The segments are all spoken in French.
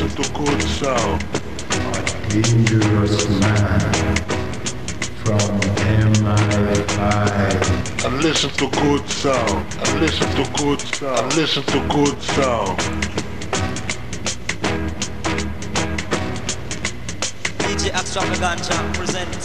to good sound. Dangerous man from MI5. And listen to good sound. And listen to good sound. And listen to good sound. DJ Extravaganza presents.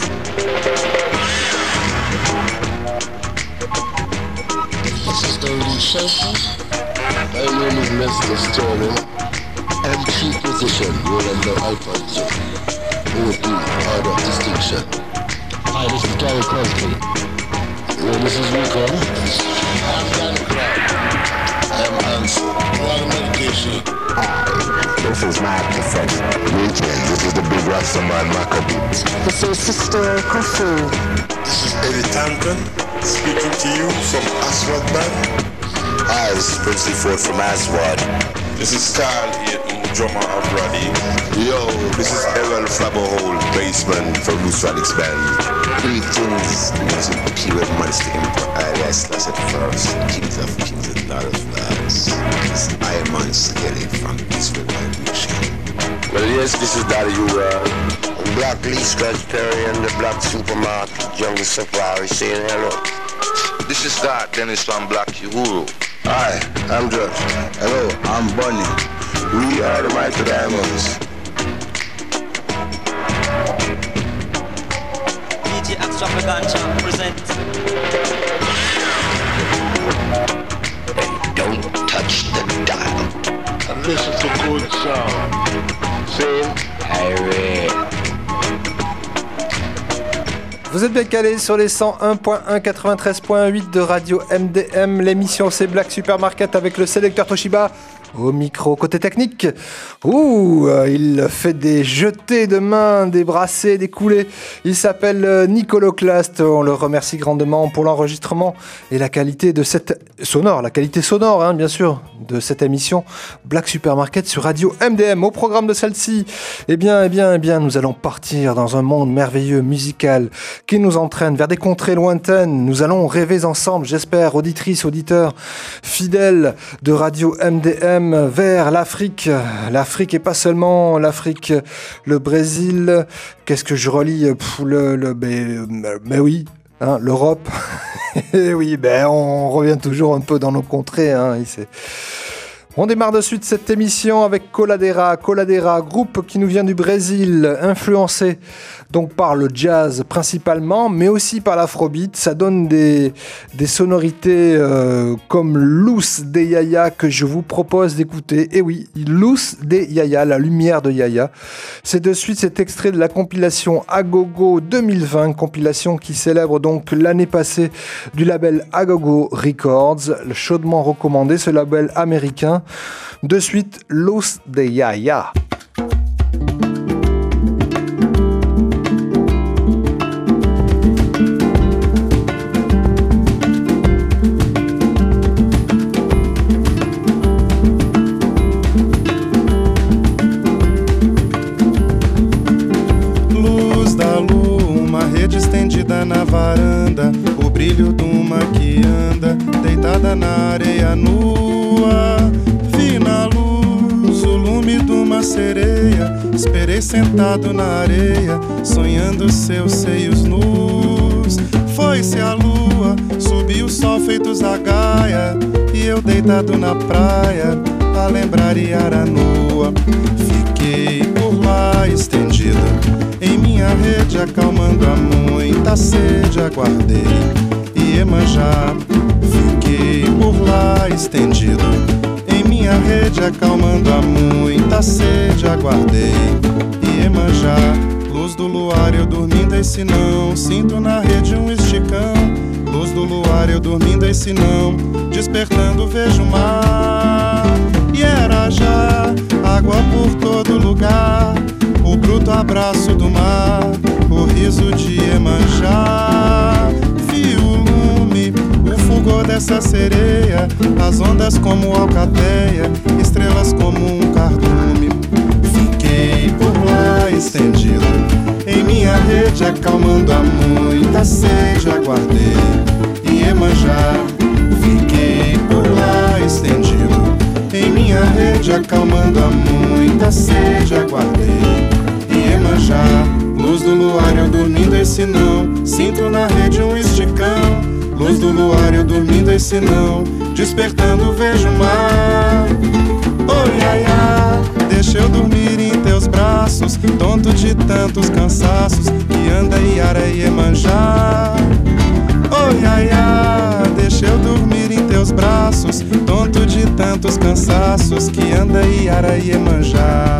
This is the Lucifer. My name is Mr. Sterling. MC position, Rolando Alfonso. OD, order of distinction. Hi, this is Gary Crosby. This is Rico. I'm Danny Clark. I'm Hans. All medication. Hi, this is my professor. Greetings, this is the big Rastaman Maccabee. This is Sister Kofu. This is Eddie Tanton, speaking to you from Aswad Band. Hi, this is Princely Ford from Aswad. This is Carl Eaton, drummer of Roddy. Yo, this is Errol Flabberhole, bassman from Loose Radix Band. Greetings, this is Keyword Monster Empire, that's the first. Kings of Kings and Lord of Lords. This is Iron Skelly from Israel Vibration. Well, yes, this is Daddy U-World. Black Lee Scratch Perry and the Black Supermarket, Jungle Safari saying hello. This is Scott Dennis from Black Uhuru. Hi, I'm Josh. Hello, I'm Bunny. We are the Mighty Diamonds. DJ Extravaganza presents. And don't touch the dial. And listen to good sound. Sing, Harry. Vous êtes bien calés sur les 101.1, 93.8 de Radio MDM. L'émission c'est Black Supermarket avec le sélecteur Toshiba au micro. Côté technique, il fait des jetés de main, des brassés, des coulées. Il s'appelle Nicoloclast. On le remercie grandement pour l'enregistrement et la qualité de cette qualité sonore, bien sûr, de cette émission Black Supermarket sur Radio MDM. Au programme de celle-ci, eh bien, nous allons partir dans un monde merveilleux musical qui nous entraîne vers des contrées lointaines. Nous allons rêver ensemble, j'espère, auditrices, auditeurs fidèles de Radio MDM, vers l'Afrique. L'Afrique et pas seulement l'Afrique, le Brésil. Qu'est-ce que je relis mais oui, l'Europe. Et oui, on revient toujours un peu dans nos contrées. On démarre de suite cette émission avec Coladera, groupe qui nous vient du Brésil, influencé donc par le jazz principalement, mais aussi par l'afrobeat. Ça donne des sonorités comme Luz de Yaya que je vous propose d'écouter. Et oui, Luz de Yaya, la lumière de Yaya. C'est de suite cet extrait de la compilation Agogo 2020, compilation qui célèbre donc l'année passée du label Agogo Records, chaudement recommandé, ce label américain. De suite, Luz de Yaya. Luz da lua, uma rede estendida na varanda, o brilho de uma que anda deitada na areia nua. Vi na luz o lume de uma sereia, esperei sentado na areia, sonhando seus seios nus. Foi-se a lua, subiu o sol feito zagaia, e eu deitado na praia, a lembrar Iaranua. Fiquei por lá estendido, em minha rede acalmando a muita sede, aguardei Iemanjá. Fiquei por lá estendido, em minha rede acalmando a muita sede, aguardei Iemanjá. Luz do luar eu dormindo e se não, sinto na rede um esticão. Luz do luar eu dormindo e se não, despertando vejo o mar. E era já água por todo lugar, o bruto abraço do mar, o riso de Iemanjá. Vi o lume, o fulgor dessa sereia, as ondas como alcateia, estrelas como um cardume. Fiquei por lá estendido, em minha rede acalmando a muita sede, aguardei Iemanjá. Fiquei por lá estendido, em minha rede acalmando a muita muita sede aguardei. Iemanjá, luz do luar eu dormindo esse não. Sinto na rede um esticão. Luz do luar eu dormindo esse não. Despertando vejo o mar. Oh, iaiá, deixa eu dormir em teus braços, tonto de tantos cansaços, que anda Iara Iemanjá. Oh, iaiá, deixa eu dormir em teus braços, tonto de tantos cansaços, que anda Iara Iemanjá.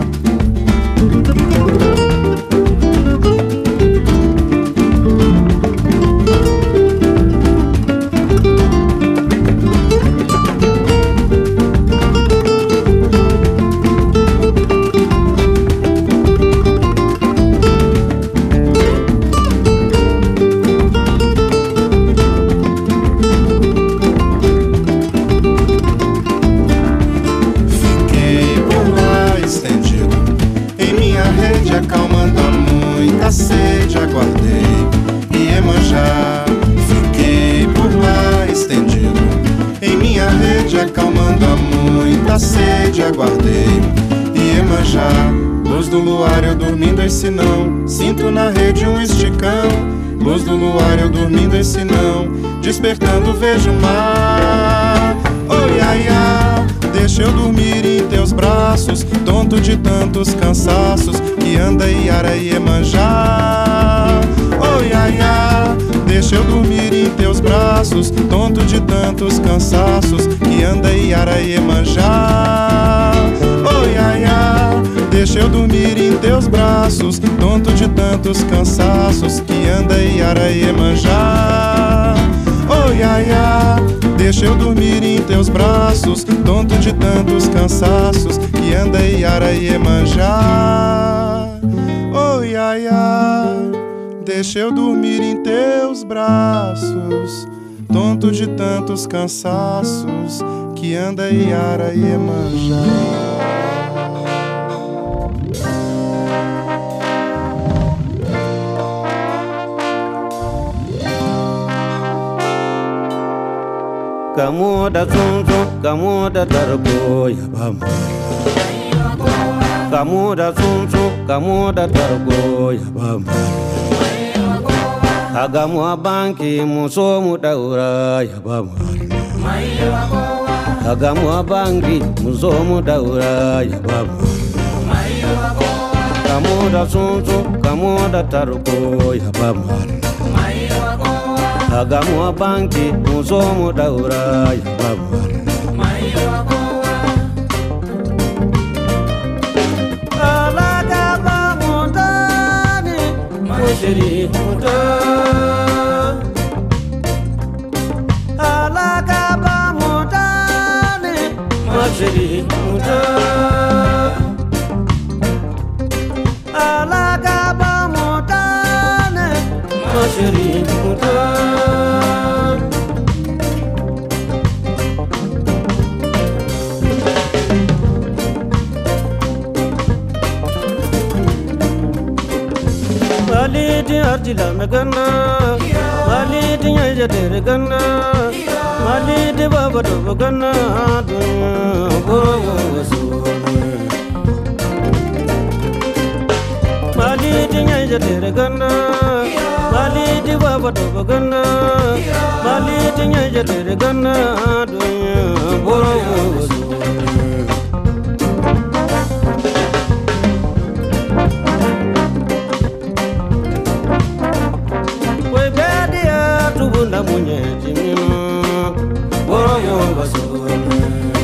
Aguardei, Iemanjá, luz do luar eu dormindo esse não. Sinto na rede um esticão. Luz do luar eu dormindo esse não. Despertando vejo o mar. Oh, iaiá, deixa eu dormir em teus braços, tonto de tantos cansaços, que anda Iara Iemanjá. Oh, iaiá, deixa eu dormir em teus braços, tonto de tantos cansaços, que anda Iara Iemanjá. Oh, iaiá, deixa eu dormir em teus braços, tonto de tantos cansaços, que anda Iara Iemanjá. Oh, iaiá, deixa eu dormir em teus braços, tonto de tantos cansaços, que anda Iara Iemanjá. Oh, iaiá, deixa eu dormir em teus braços, tonto de tantos cansaços, que anda Iara Iemanjá. Kamuda zunzu, kamuda dargo yabama. Kamuda zunzu, kamuda dargo yabama. Hagamwa banki muso mudaura yabama. Hagamwa banki muso mudaura yabama. Kamuda zunzu, kamuda dargo yabama. Hagamwa banki musomo daura ya baba. Alaga bamundani mushiri muda. Alaga bamundani mushiri muda. Alaga bamundani mushiri muda. Malidi arjila megana, malidi yajader gana, malidi baba do gana, malidi yajader gana, malidi baba do gana, malidi yajader gana, tubunda munyeji mino boroyo basone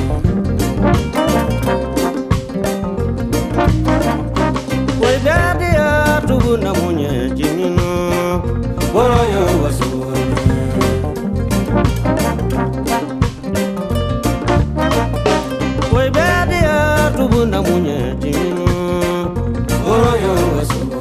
wegadi ya tubunda munyeji mino boroyo basone wegadi ya tubunda munyeji mino boroyo basone.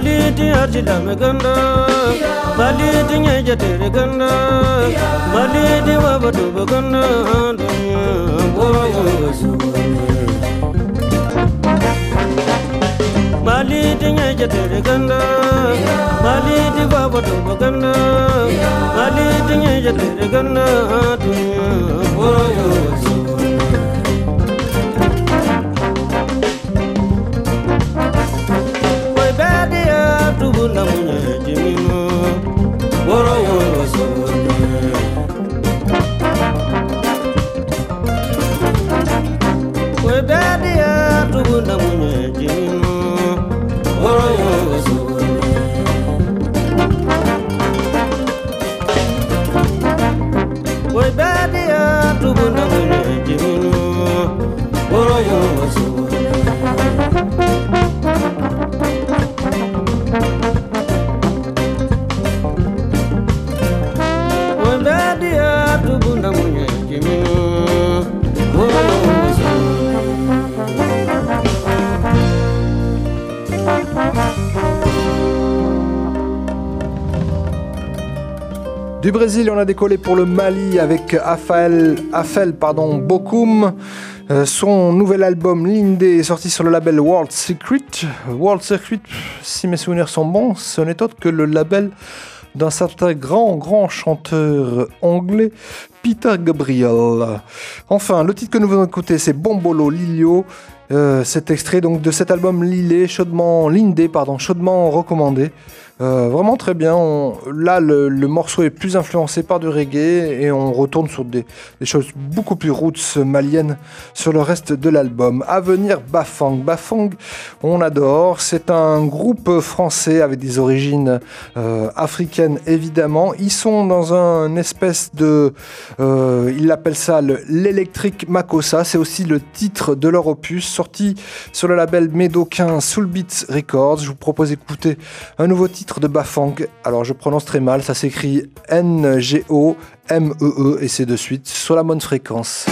maliti arjila meganda maliti nyejatere ganda maliti wabadu baganda maliti nyejatere ganda maliti wabadu baganda maliti nyejatere ganda tubuna munye jimino boro yo sone we badia tubuna munye jimino boro yo sone we badia tubuna munye jimino boro yo sone Du Brésil, on a décollé pour le Mali avec Afel Bokoum. Son nouvel album Lindé est sorti sur le label World Secret. World Secret, si mes souvenirs sont bons, ce n'est autre que le label d'un certain grand chanteur anglais, Peter Gabriel. Enfin, le titre que nous venons d'écouter, c'est Bombolo Lilio. Cet extrait donc de cet album Lindé, chaudement recommandé. Vraiment très bien. Là, le morceau est plus influencé par du reggae et on retourne sur des choses beaucoup plus roots maliennes sur le reste de l'album. À venir, Bafang. Bafang, on adore. C'est un groupe français avec des origines africaines, évidemment. Ils sont dans un espèce de... ils l'appellent ça l'Electric Makossa. C'est aussi le titre de leur opus, sorti sur le label médocain Soul Beats Records. Je vous propose d'écouter un nouveau titre de Bafang. Alors je prononce très mal, ça s'écrit Ngomee et c'est de suite sur la bonne fréquence.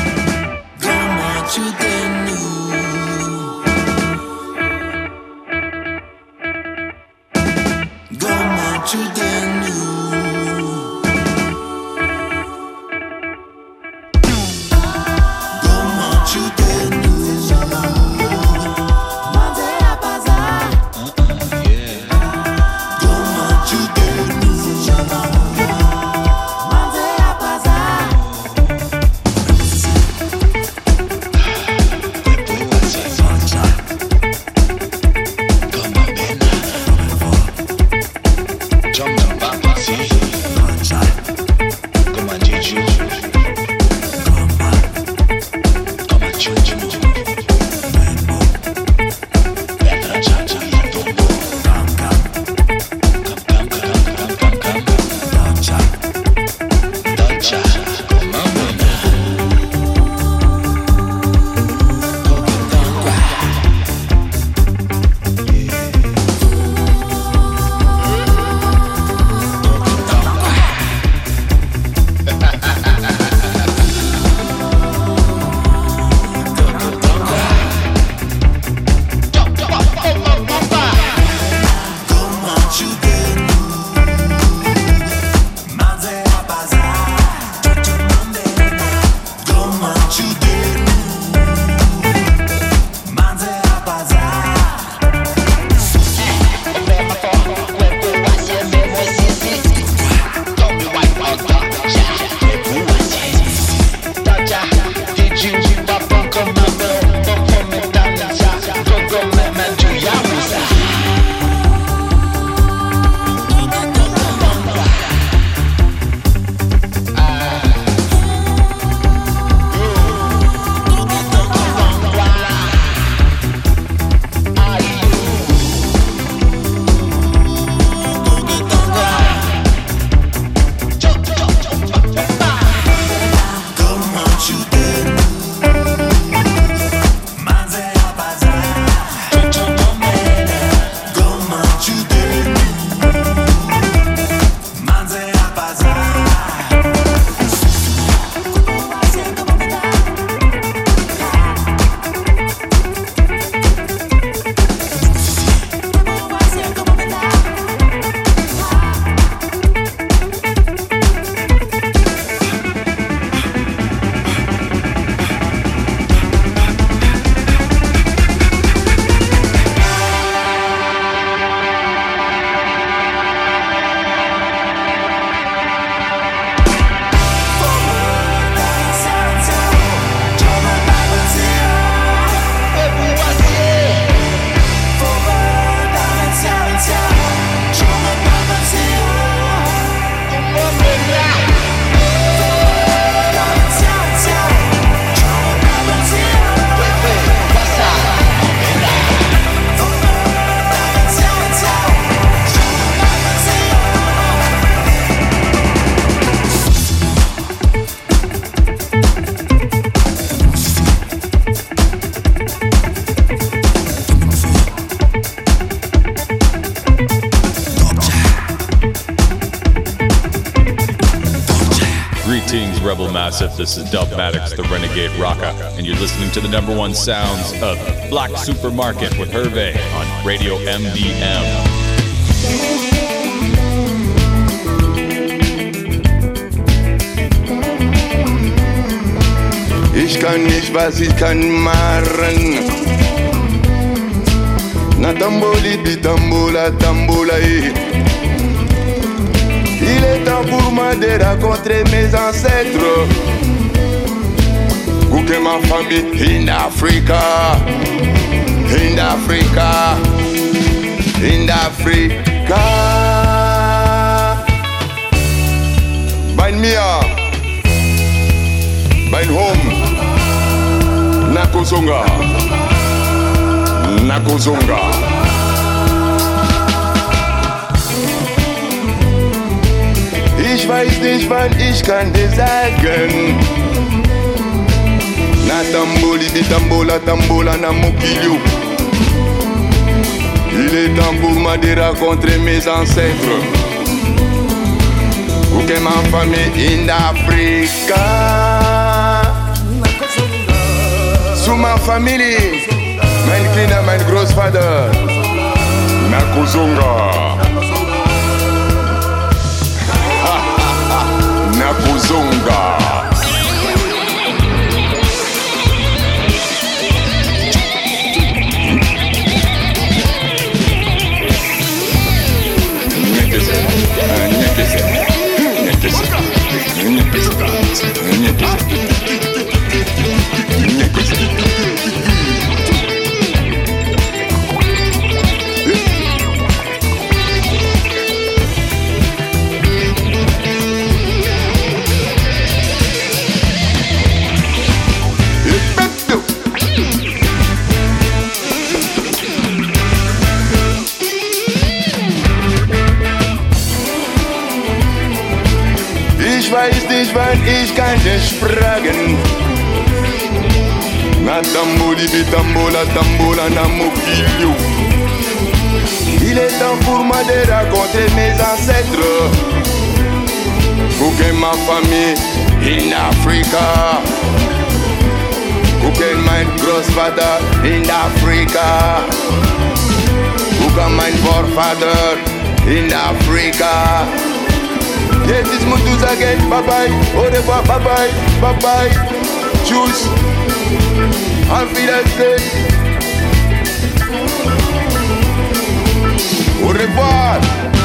Supermassive. This is Dubmatix, the Renegade Rocker, and you're listening to the number one sounds of Black Supermarket with Hervé on Radio MDM. Ich kann nicht, was ich kann machen. Na tamboli, bitambola, tambola, Il est temps pour moi de rencontrer mes ancêtres. Où que ma famille in Africa, in Africa, in Africa. Mein Mia, mein Home, Nakuzunga, Nakuzunga. Ich weiß nicht, wann ich kann dir sagen. Na tamboli, bitambola, tambola, na mokilio. Il est temps pour moi de rencontrer mes ancêtres. Où que ma famille in Africa. Sous ma famille, mein Kinder, mein Großvater, Nakuzunga. Nakuzunga. Ich weiß nicht, wann ich kann dich fragen. Na tamboli, bitambola, tambola, na mokilio. Il est temps pour moi de rencontrer mes ancêtres. Pour que ma famille in Africa. Pour que mein Großvater in Africa. Pour que mein Vorvater in Africa. Yes, it's Mutuz again. Bye bye. Au revoir. Bye bye. Bye bye. Tschüss. Auf Wiedersehen. Au revoir.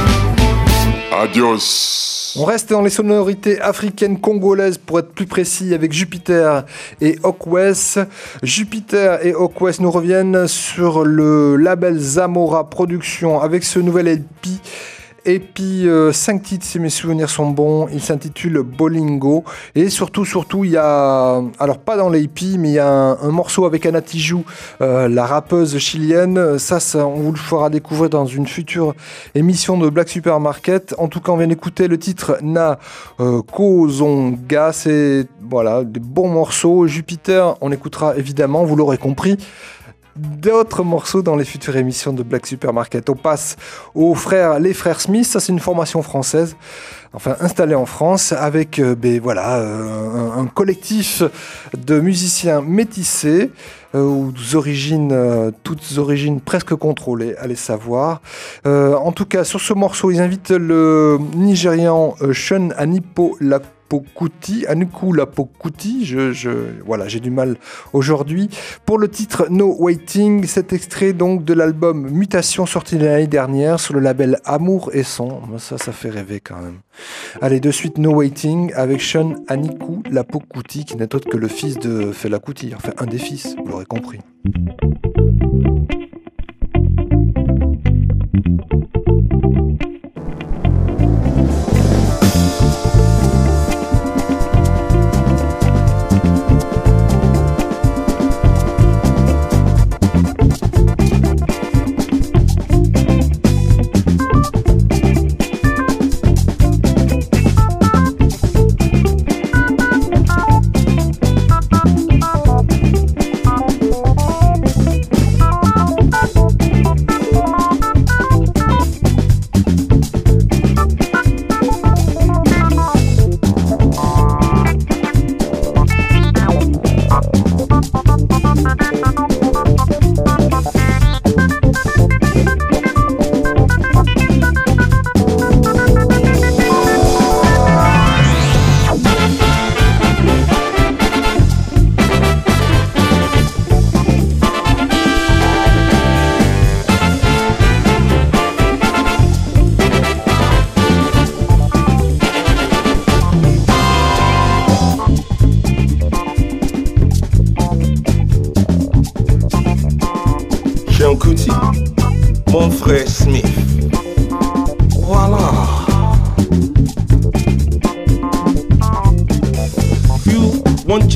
Adios. On reste dans les sonorités africaines congolaises pour être plus précis avec Jupiter et Hawkwest. Jupiter et Hawkwest nous reviennent sur le label Zamora Productions avec ce nouvel LP. Et puis 5 titres si mes souvenirs sont bons, il s'intitule Bolingo et surtout il y a, alors pas dans l'EP mais il y a un morceau avec Anna Tijoux, la rappeuse chilienne, ça on vous le fera découvrir dans une future émission de Black Supermarket. En tout cas on vient d'écouter le titre Na Kozonga, c'est voilà des bons morceaux. Jupiter on écoutera évidemment, vous l'aurez compris, d'autres morceaux dans les futures émissions de Black Supermarket. On passe les frères Smith, ça c'est une formation française, enfin installée en France avec un collectif de musiciens métissés toutes origines presque contrôlées, allez savoir. En tout cas sur ce morceau ils invitent le Nigérian Sean Anipo Anuku Lapokuti, j'ai du mal aujourd'hui. Pour le titre No Waiting, cet extrait donc de l'album Mutation sorti l'année dernière sur le label Amour et Son. Ça fait rêver quand même. Allez, de suite No Waiting avec Sean Aniku Lapokuti, qui n'est autre que le fils de Fela Kuti, enfin un des fils, vous l'aurez compris.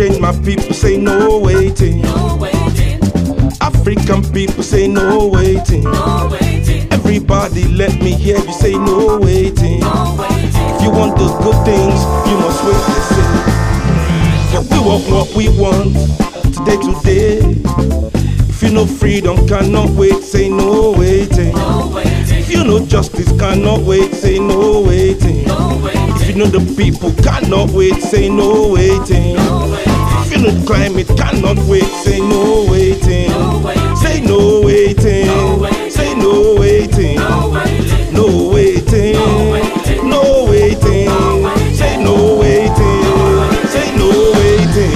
change, my people say no waiting. African people say no waiting. Everybody let me hear you say no waiting. If you want the good things, you must wait to say. Yeah, we want what we want today. If you know freedom cannot wait, say no waiting. If you know justice cannot wait, say no waiting. If you know the people cannot wait, say no waiting. If you know the climate cannot wait, say no waiting. Say no waiting. Say no waiting. No waiting. No waiting. Say no waiting. Say no waiting.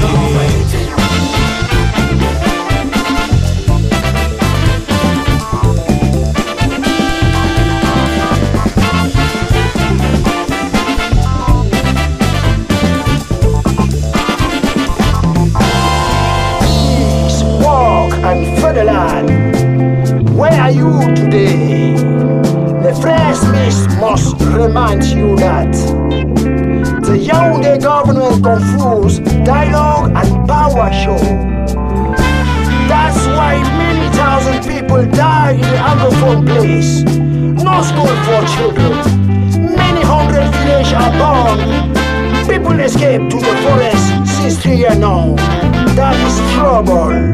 Furtherland, where are you today? The fresh mist must remind you that the Yaoundé government confused dialogue and power show. That's why many thousand people died in the Anglophone place. No school for children. Many hundred villages are gone. People escape to the forest since 3 years now. That is trouble.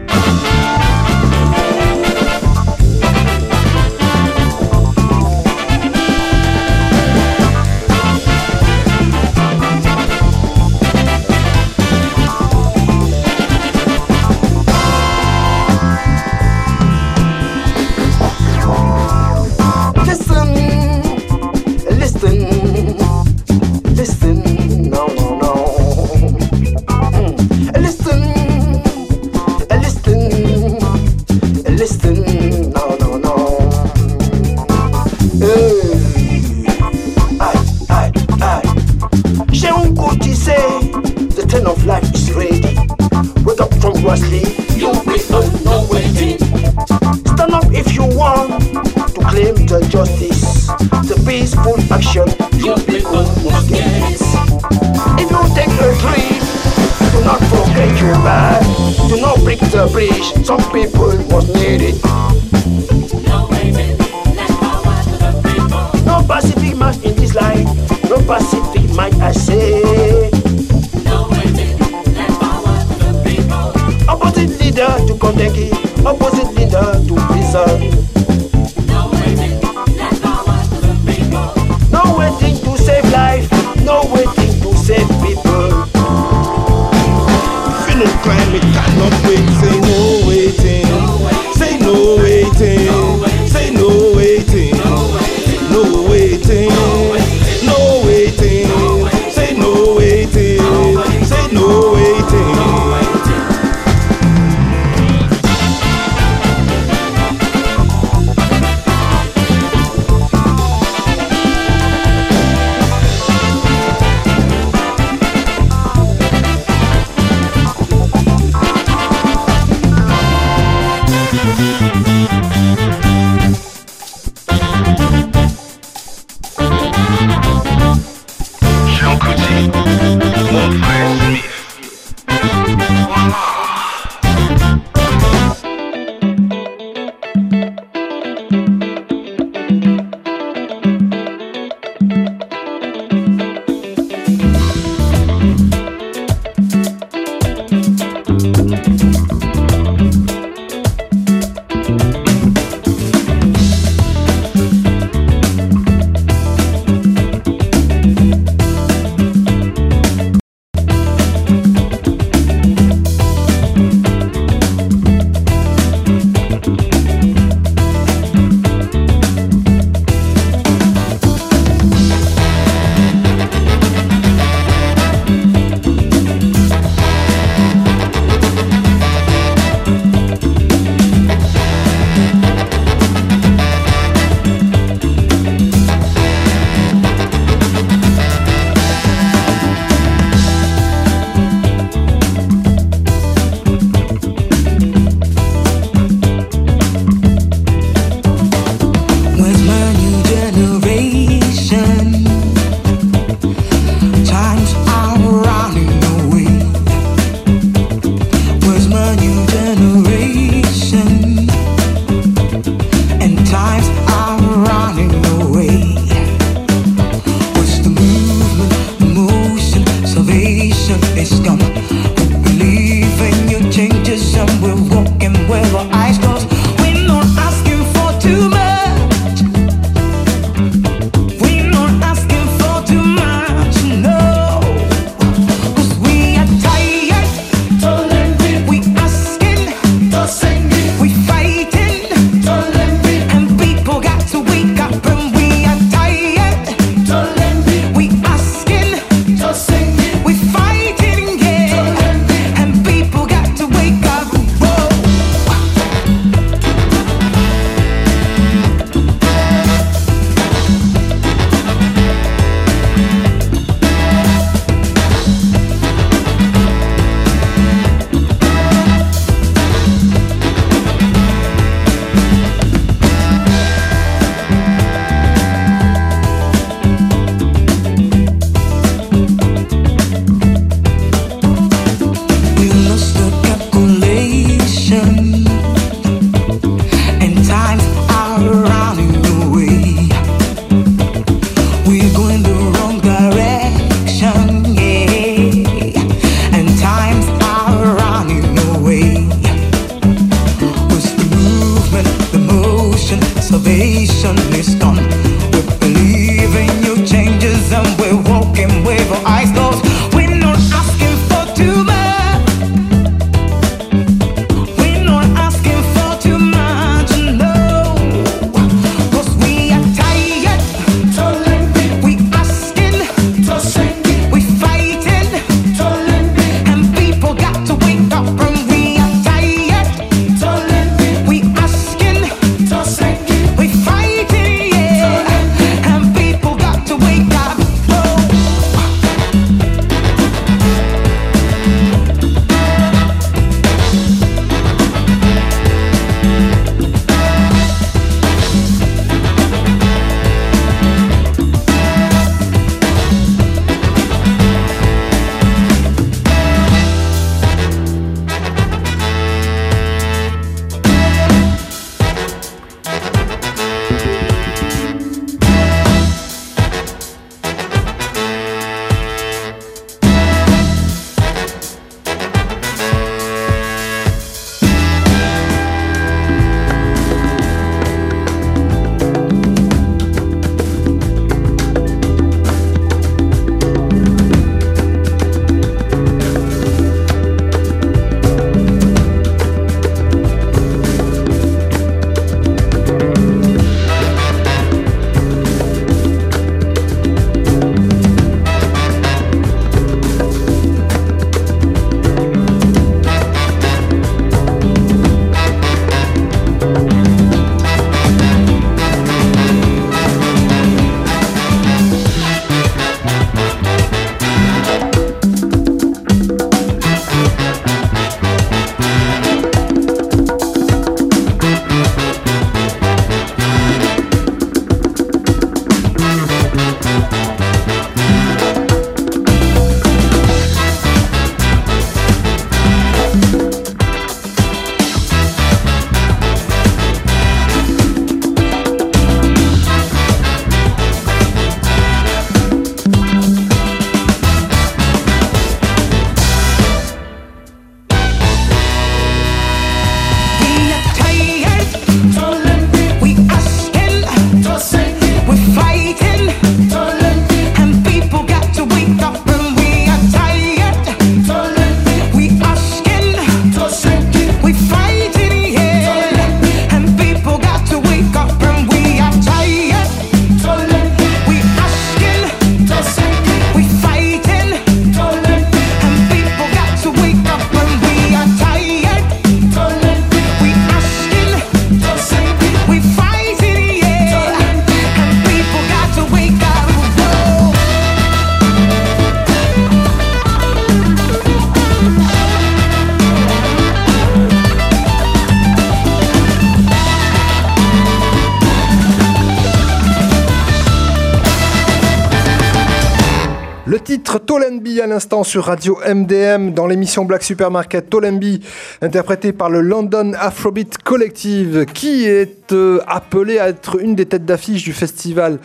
Some people must need it. No waiting, let power to the people. No pacific man in this life, no pacific man I say. No waiting, let power to the people. Opposite leader to Kondeki, opposite leader to prison. No waiting, let power to the people. No waiting to save life, no waiting to save people. Feeling crime, it cannot wait, say no. Say no waiting. Say no waiting. No waiting. No waiting. Le titre Tolenbi à l'instant sur Radio MDM dans l'émission Black Supermarket. Tolenbi interprété par le London Afrobeat Collective qui est appelé à être une des têtes d'affiche du festival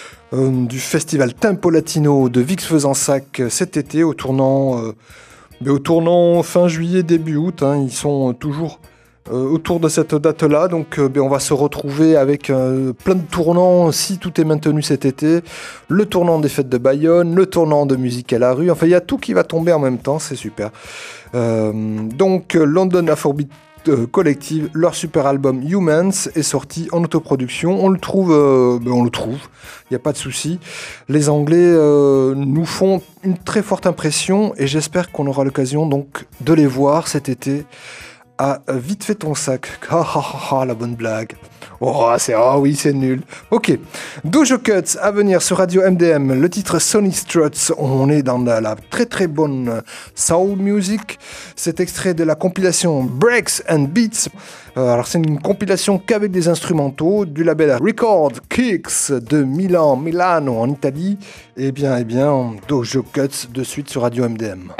Tempo Latino de Vix-Fezensac cet été au tournant fin juillet début août. Ils sont toujours autour de cette date-là, donc on va se retrouver avec plein de tournants si tout est maintenu cet été. Le tournant des fêtes de Bayonne, le tournant de musique à la rue, enfin il y a tout qui va tomber en même temps, c'est super. Donc London Afrobeat Collective, leur super album Humans est sorti en autoproduction. On le trouve, il n'y a pas de souci. Les Anglais nous font une très forte impression et j'espère qu'on aura l'occasion donc de les voir cet été. Ah, vite fait ton sac. La bonne blague. Oui, c'est nul. Ok. Dojo Cuts à venir sur Radio MDM. Le titre Sonny Struts. On est dans la très très bonne soul music. C'est extrait de la compilation Breaks and Beats. Alors c'est une compilation qu'avec des instrumentaux du label Record Kicks de Milano en Italie. Eh bien, Dojo Cuts de suite sur Radio MDM.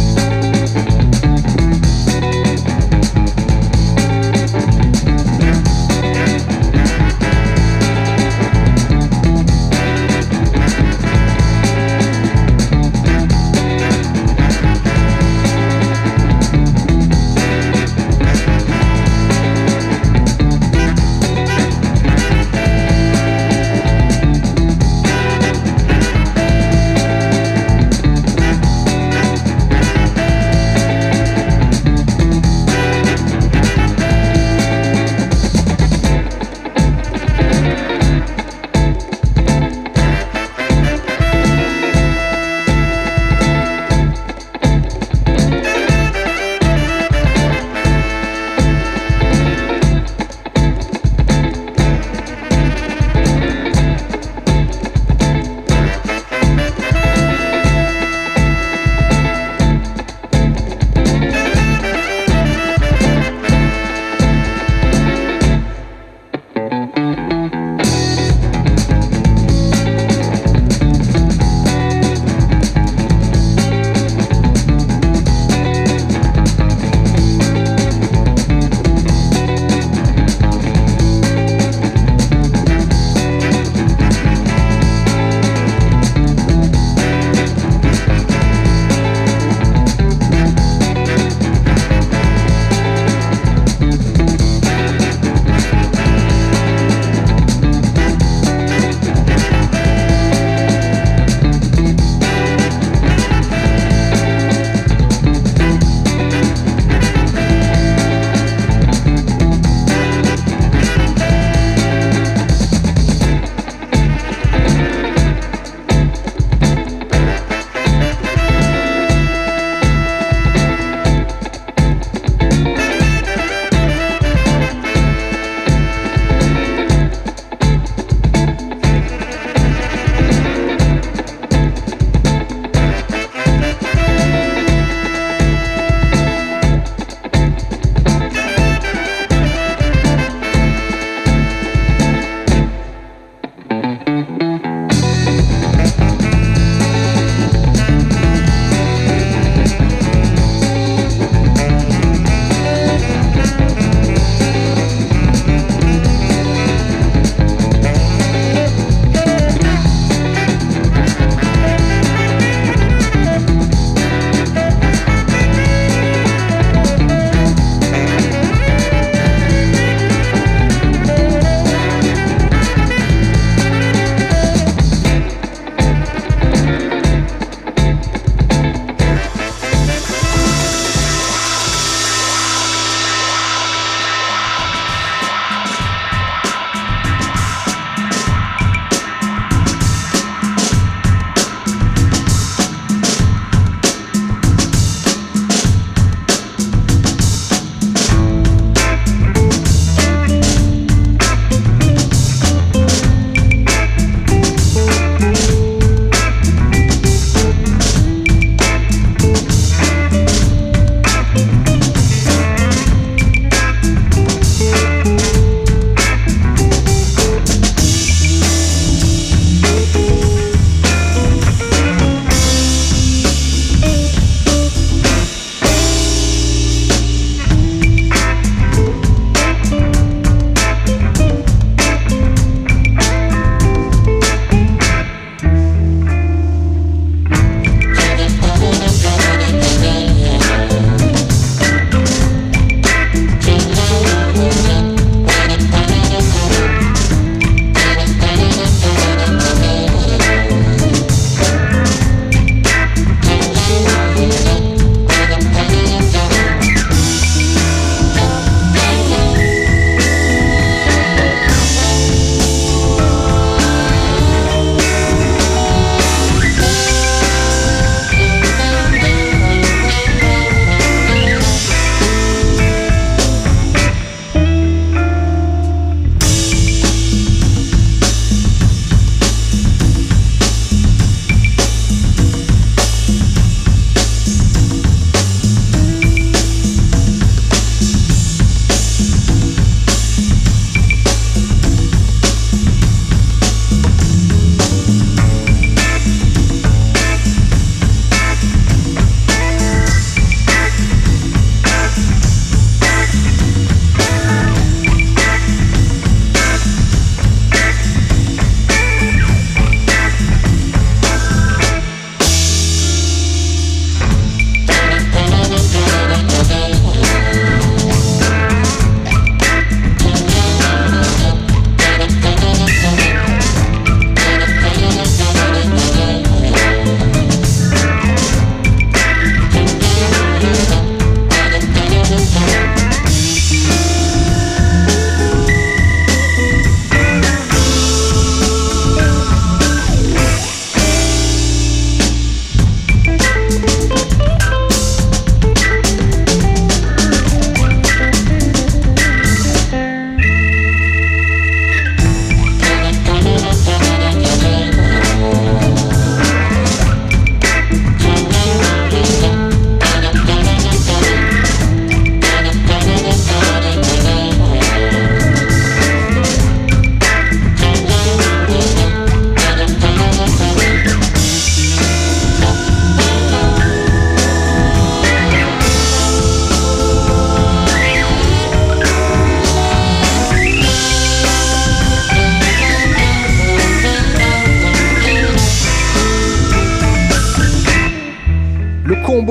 Yeah.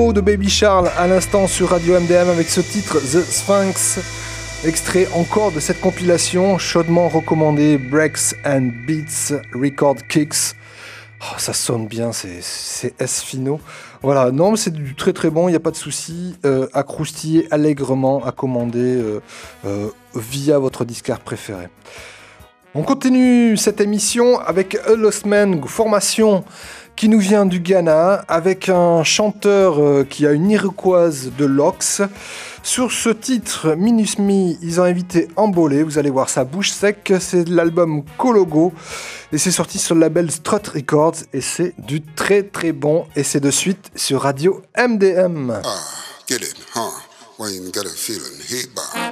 Fino de Baby Charles à l'instant sur Radio MDM avec ce titre The Sphinx, extrait encore de cette compilation chaudement recommandée Breaks and Beats Record Kicks. Oh, ça sonne bien, c'est S Fino. Voilà, non mais c'est du très très bon, il n'y a pas de souci, à croustiller allègrement, à commander via votre disquaire préféré. On continue cette émission avec A Lost Man, formation qui nous vient du Ghana, avec un chanteur qui a une iroquoise de Lox. Sur ce titre, Minus Me, ils ont invité Embolé, vous allez voir ça bouge sec, c'est de l'album Kologo, et c'est sorti sur le label Strut Records, et c'est du très très bon, et c'est de suite sur Radio MDM. Ah, get it, huh? Why you got a feeling, hey, bah.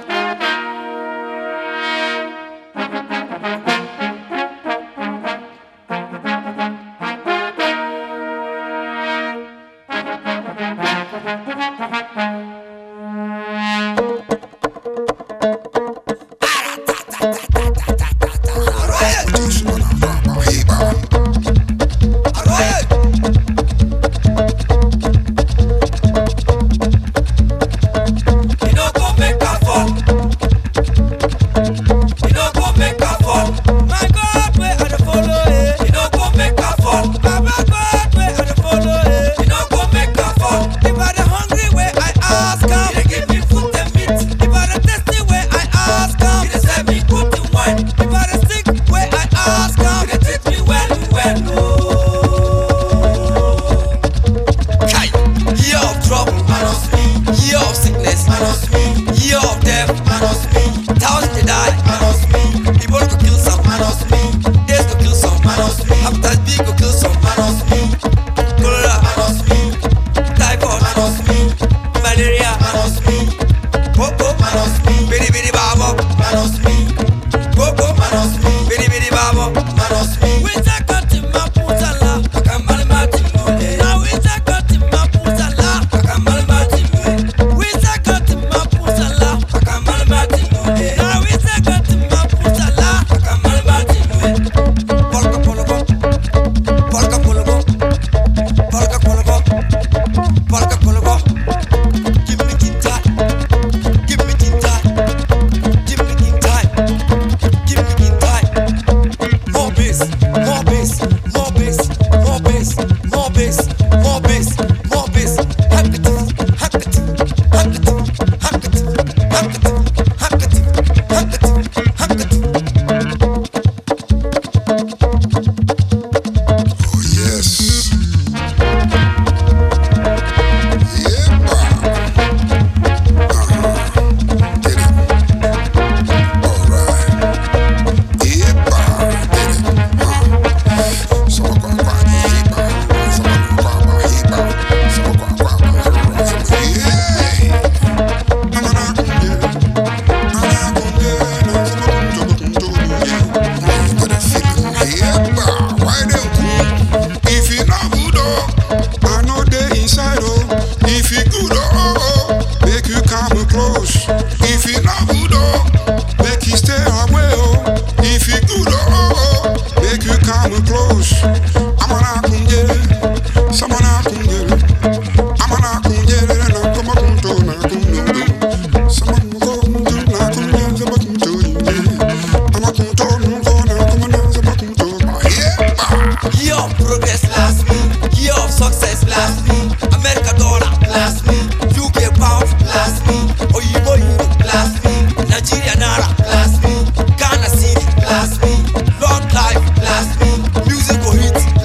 Nigeria Naira, blast me. Long life, blast me. Music go hit,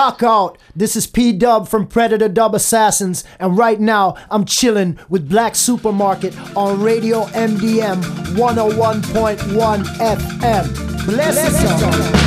rock out. This is P-Dub from Predator Dub Assassins, and right now I'm chilling with Black Supermarket on Radio MDM 101.1 FM. Bless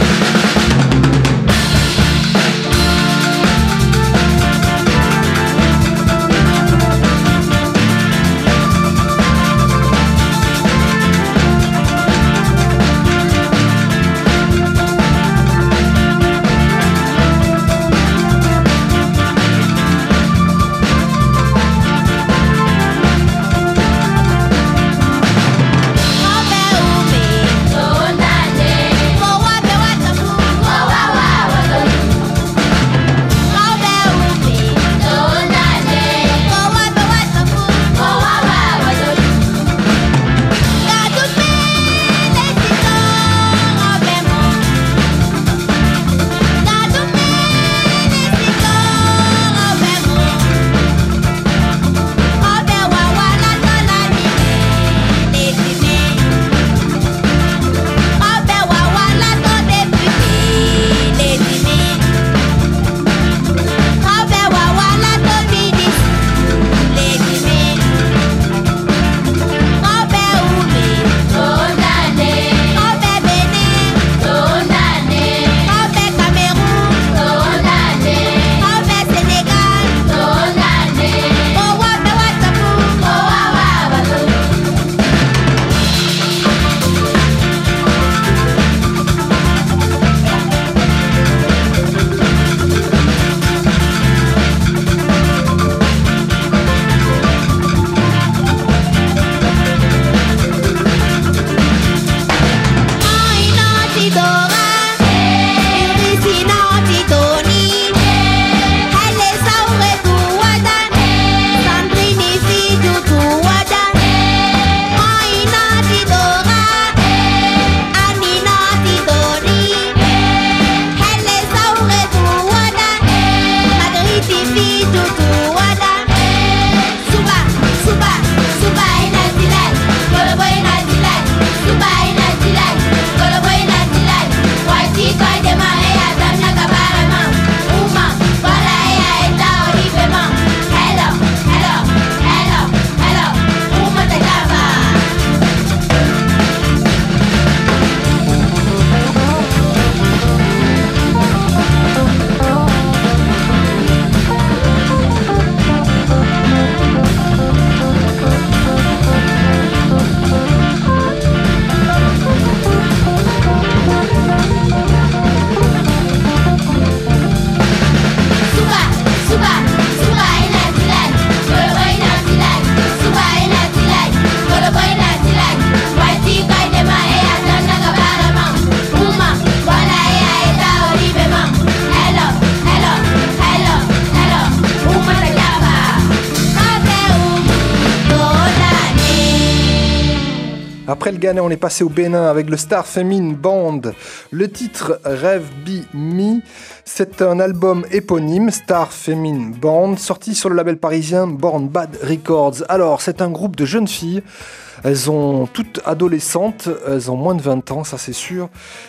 Après le Ghana, on est passé au Bénin avec le Star Famine Band. Le titre Rêve Be Me, c'est un album éponyme, Star Famine Band, sorti sur le label parisien Born Bad Records. Alors, c'est un groupe de jeunes filles. Elles ont toutes adolescentes, elles ont moins de 20 ans, ça c'est sûr.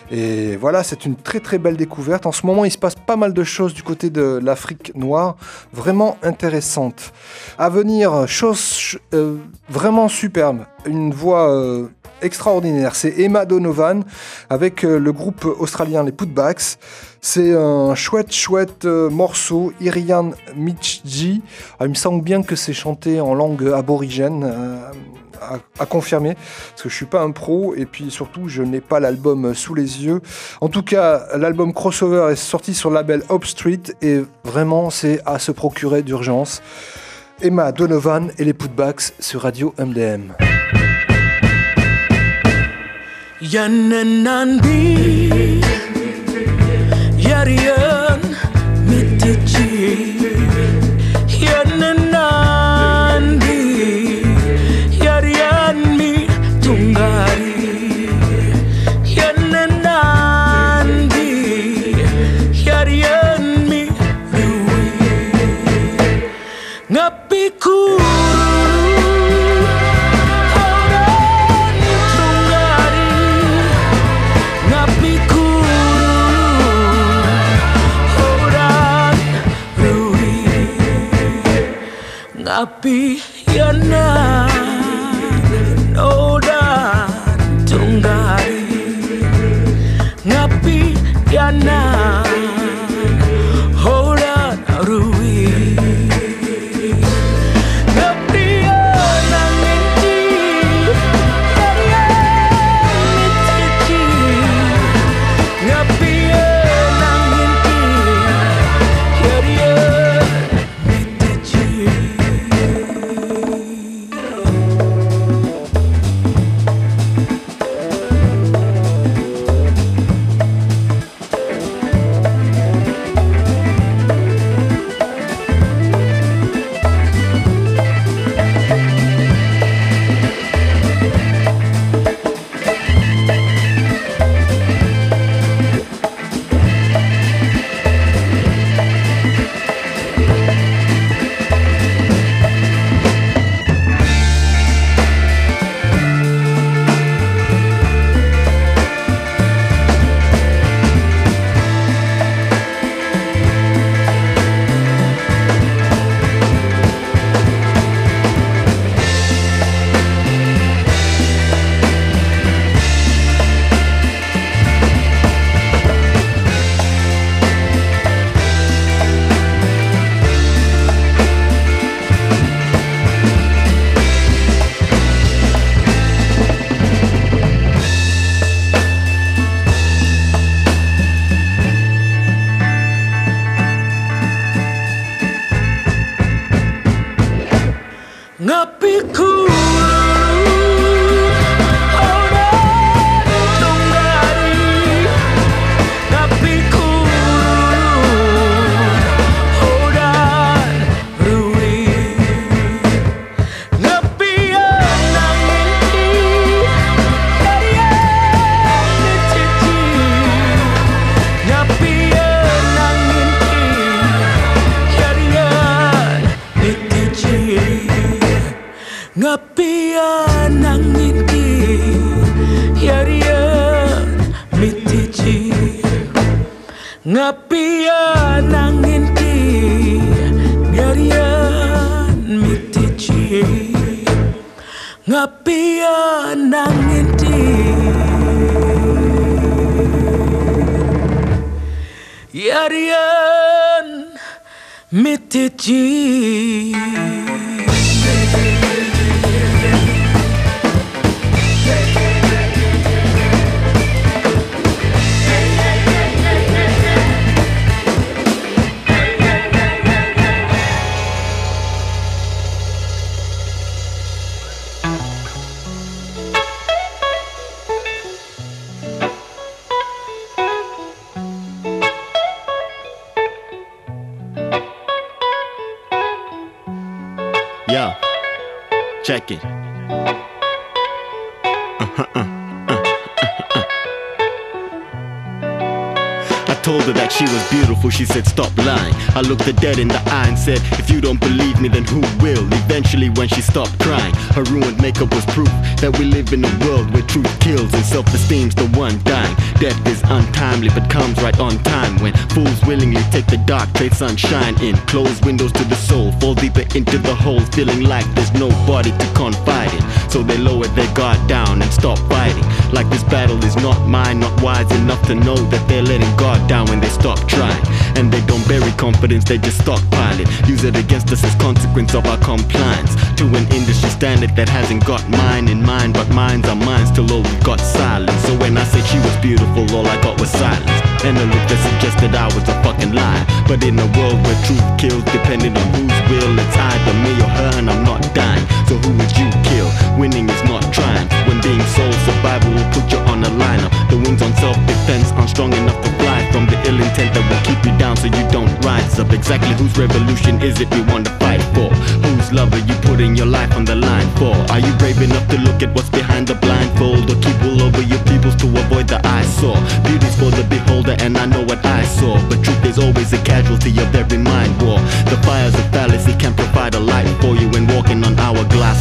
Et voilà, c'est une très très belle découverte. En ce moment, il se passe pas mal de choses du côté de l'Afrique noire, vraiment intéressantes. À venir, chose vraiment superbe, une voix extraordinaire. C'est Emma Donovan avec le groupe australien les Putbacks. C'est un chouette morceau, Irian Michji. Il me semble bien que c'est chanté en langue aborigène. À confirmer, parce que je suis pas un pro et puis surtout je n'ai pas l'album sous les yeux. En tout cas, l'album Crossover est sorti sur le label Hope Street et vraiment c'est à se procurer d'urgence. Emma Donovan et les Putbacks sur Radio MDM. Yananandi Yarian Mitichi Yananandi Yarian mi Tungari Yananandi Yarian mi Rui Ngapiku Ora Ngapi yana noda tunggari Ngapi yana hola rui Ngapi yana nginti Yariya mititi Ngapi yana nginti Yariya Yarian mitiji Check it. I told her that she was beautiful, she said stop lying. I looked her dead in the eye and said, if you don't believe me then who will? Eventually when she stopped crying, her ruined makeup was proof that we live in a world where truth kills and self-esteem's the one dying. Death is untimely but comes right on time when fools willingly take the dark, trade sunshine in. Closed windows to the soul, fall deeper into the hole, feeling like there's nobody to confide in. So they lower their guard down and stop fighting, like this battle is not mine, not wise enough to know that they're letting God down when they stop trying. And they don't bury confidence, they just stockpile it, use it against us as consequence of our compliance to an industry standard that hasn't got mine in mind, but minds are mine, still all we got silence. So when I said she was beautiful, all I got was silence, and a look that suggested I was a fucking liar. But in a world where truth kills, depending on whose will, it's either me or her and I'm not dying. So who would you kill? Winning is not triumph. When being soul, survival will put you on a lineup. The wings on self-defense aren't strong enough to fly from the ill intent that will keep you down so you don't rise up. Exactly whose revolution is it we want to fight for? Whose love are you putting your life on the line for? Are you brave enough to look at what's behind the blindfold, or keep wool over your pupils to avoid the eyesore? Beauty's for the beholder and I know what I saw, but truth is always a casualty of every mind war. The fires of fallacy can provide a light for you when walking on hourglass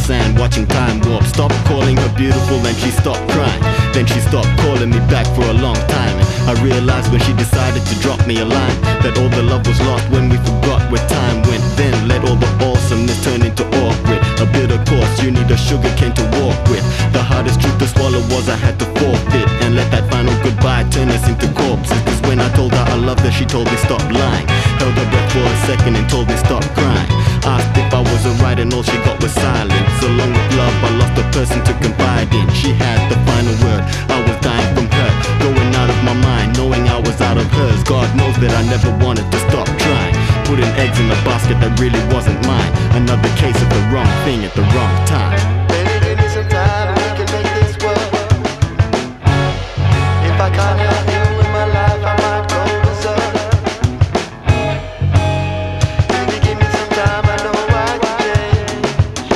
sand, watching time warp. Stopped calling her beautiful and she stopped crying. Then she stopped calling me back for a long time. I realized when she decided to drop me a line that all the love was lost when we forgot where time went. Then let all the awesomeness turn into awkward. A bitter course, you need a sugar cane to walk with. The hardest truth to swallow was I had to forfeit and let that final goodbye turn us into corpses. Cause when I told her I loved her, she told me stop lying. Held her breath for a second and told me stop crying. Asked if I was alright and all she got was silence. Along with love, I lost a person to confide in. She had the final word, I was dying from hurt. Going out of my mind, knowing I was out of hers. God knows that I never wanted to stop trying. Putting eggs in a basket that really wasn't mine. Another case of the wrong thing at the wrong time. Baby, give me some time and we can make this work. If I can't help you in my life, I might go berserk. Baby, give me some time, I know I can change.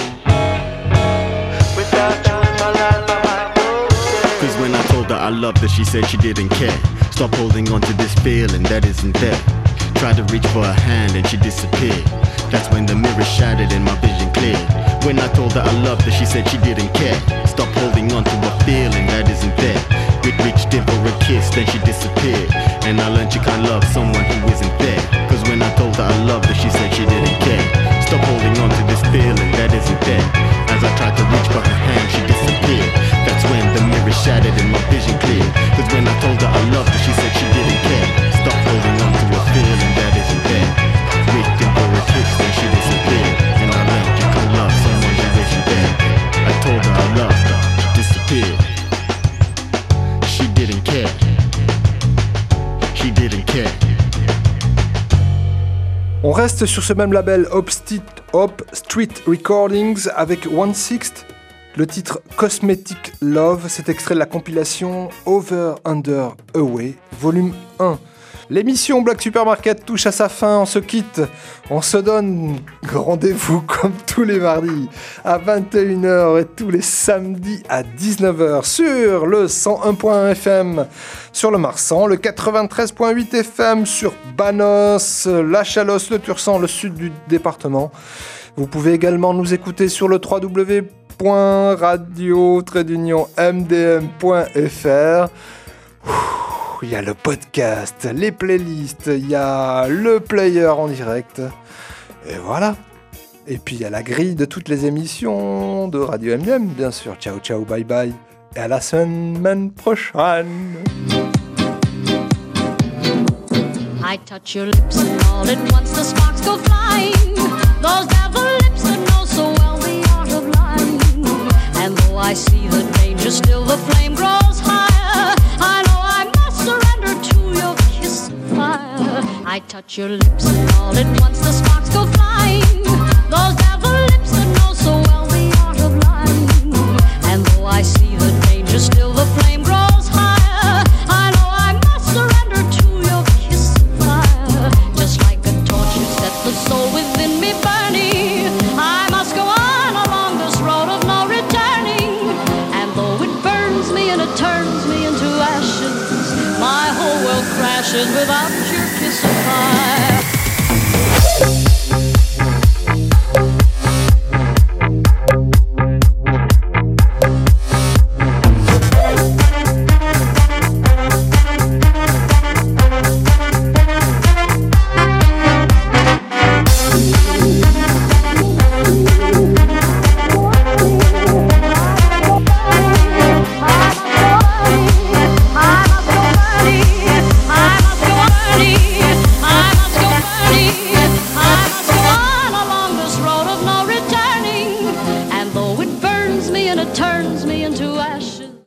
Without you in my life, I might go berserk. Cause when I told her I loved her, she said she didn't care. Stop holding on to this feeling that isn't there. Tried to reach for her hand and she disappeared. That's when the mirror shattered and my vision cleared. When I told her I loved her, she said she didn't care. Stop holding on to a feeling that isn't there. We reached in for a kiss, then she disappeared. And I learned you can't love someone who isn't there. Cause when I told her I loved her, she said she didn't care. Stop holding on to this feeling that isn't there. As I tried to reach for her hand, she disappeared. That's when the mirror shattered and my vision cleared. Cause when I told her I loved her, she said she didn't care. Stop holding on to a feeling that isn't there. Reached in for a kiss, then she disappeared. And I learned you can't love someone who isn't there. I told her I loved her, disappeared. She didn't care. She didn't care. On reste sur ce même label Hop Street Recordings avec 1/6, le titre Cosmetic Love. C'est extrait de la compilation Over, Under, Away, volume 1. L'émission Black Supermarket touche à sa fin, on se quitte, on se donne rendez-vous comme tous les mardis à 21h et tous les samedis à 19h sur le 101.1 FM sur le Marsan, le 93.8 FM sur Banos, la Chalosse, le Tursan, le sud du département. Vous pouvez également nous écouter sur le www.radio-mdm.fr. Il y a le podcast, les playlists, il y a le player en direct. Et voilà. Et puis il y a la grille de toutes les émissions de Radio MDM, bien sûr. Ciao, ciao, bye bye. Et à la semaine prochaine. I touch your lips and all at once the sparks go flying. Those devil lips that know so well the art of lying. And though I see the danger, still the flame grows higher. I know I must surrender to your kiss of fire. I touch your lips and all at once the sparks go flying. Those devil lips that know so well the art of lying. And though I see the danger, still the flame grows higher. I know I must surrender to your kiss of fire. Just like a torch you set the soul within me burning. I must go on along this road of no returning. And though it burns me and it turns me into ashes, my whole world crashes without your kiss of fire.